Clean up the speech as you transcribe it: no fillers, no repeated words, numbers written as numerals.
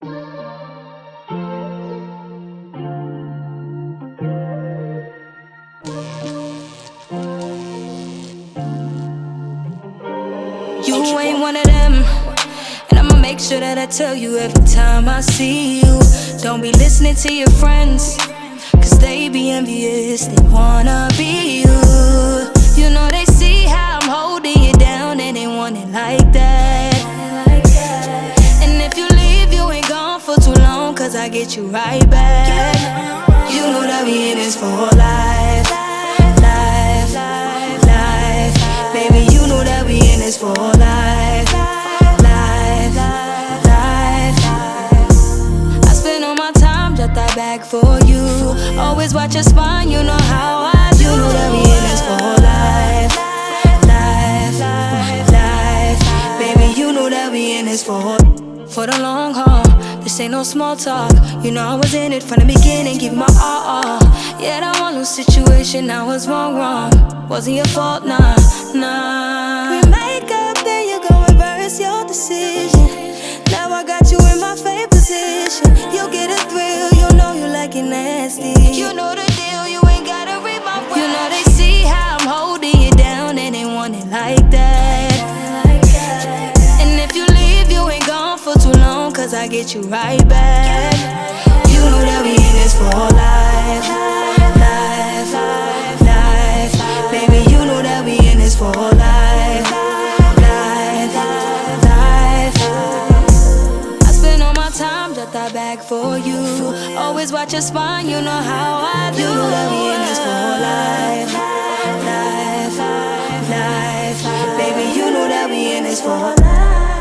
You ain't one of them, and I'ma make sure that I tell you every time I see you. Don't be listening to your friends, cause they be envious, they wanna be you. You know they see how I'm holding you down and they want it like that. And if you leave, you ain't gone for too long, cause I get you right back. You know that we in this for life, life, life, life. Baby, you know that we in this for life, life, life, life. I spend all my time just that back for you. Always watch your spine, you know how I do. You know that we in this for life, life, life, life. Baby, you know that we in this for the long haul. This ain't no small talk. You know I was in it from the beginning, give my all. Yeah, that one little situation I was wrong. Wasn't your fault, nah. We make up, then you go reverse your decision. Now I got you in my favorite position. You'll get a thrill, you know you like it nasty. You know the deal, you ain't gotta read my words. You know they see how I'm holding you down and they want it like that. And if you leave, you ain't gone for too long, cause I get you right back. You know that we in this for life, life, life, life. Baby, you know that we in this for life, life, life, life. I spend all my time just that back for you. Always watch your spine, you know how I do. You know that we in this for life, life, life, life. Baby, you know that we in this for life.